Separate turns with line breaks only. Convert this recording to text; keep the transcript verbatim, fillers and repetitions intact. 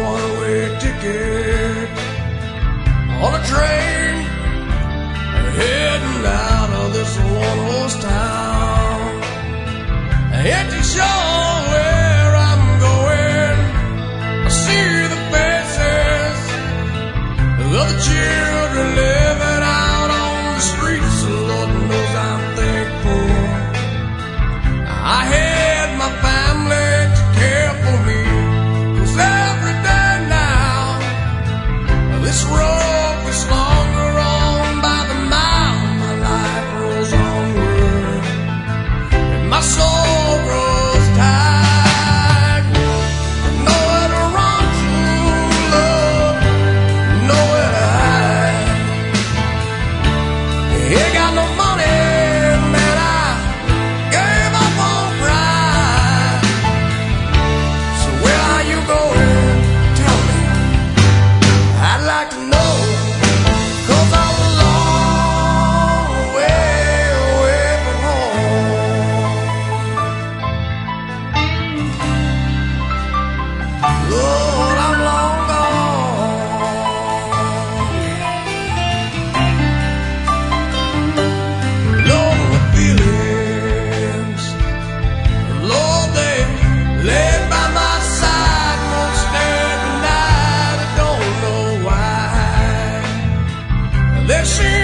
one-way ticket on a train heading out of this one-horse town. Ain't too sure where I'm going. I see the faces of the children living out on the streets. Lord knows I'm thankful I had my family to care for me. 'Cause every day now this road gets longer on by the mile. My life rolls onward and my soul grows tired. Nowhere to run to, love, nowhere to hide. Ain't got no money, man, I gave up on pride. So where are you going? Tell me, I'd like to know. 'Cause I'm a long way away from home. Lord, I'm long gone. Lord, the feelings, Lord, they laid by my side most every night. I don't know why. They seem